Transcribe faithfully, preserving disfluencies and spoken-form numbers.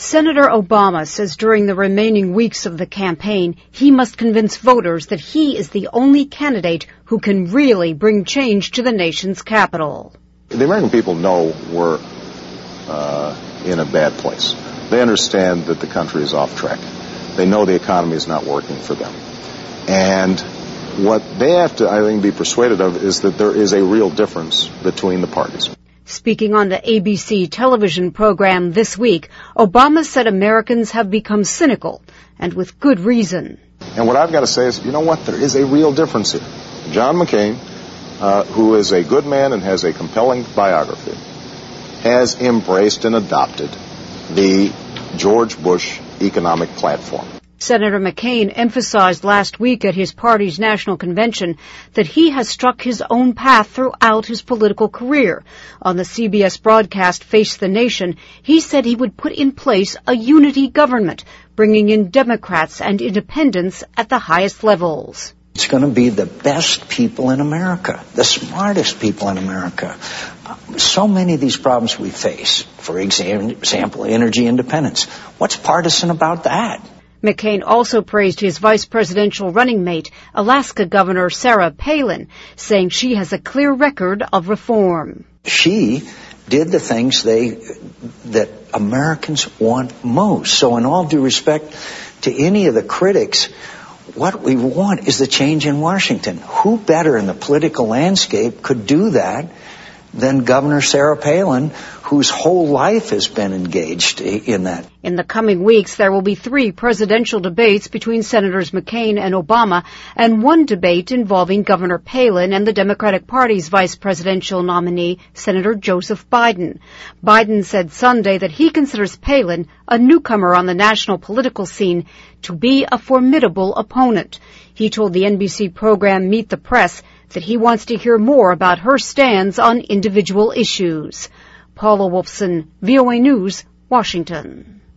Senator Obama says during the remaining weeks of the campaign, he must convince voters that he is the only candidate who can really bring change to the nation's capital. The American people know we're uh, in a bad place. They understand that the country is off track. They know the economy is not working for them. And what they have to, I think, be persuaded of is that there is a real difference between the parties. Speaking on the A B C television program This Week, Obama said Americans have become cynical, and with good reason. And what I've got to say is, you know what, there is a real difference here. John McCain, uh, who is a good man and has a compelling biography, has embraced and adopted the George Bush economic platform. Senator McCain emphasized last week at his party's national convention that he has struck his own path throughout his political career. On the C B S broadcast Face the Nation, he said he would put in place a unity government, bringing in Democrats and independents at the highest levels. It's going to be the best people in America, the smartest people in America. So many of these problems we face, for example, energy independence. What's partisan about that? McCain also praised his vice presidential running mate, Alaska Governor Sarah Palin, saying she has a clear record of reform. She did the things they that Americans want most. So in all due respect to any of the critics, what we want is the change in Washington. Who better in the political landscape could do that than Governor Sarah Palin, whose whole life has been engaged in that. In the coming weeks, there will be three presidential debates between Senators McCain and Obama, and one debate involving Governor Palin and the Democratic Party's vice presidential nominee, Senator Joseph Biden. Biden said Sunday that he considers Palin, a newcomer on the national political scene, to be a formidable opponent. He told the N B C program Meet the Press that he wants to hear more about her stands on individual issues. Paula Wolfson, V O A News, Washington.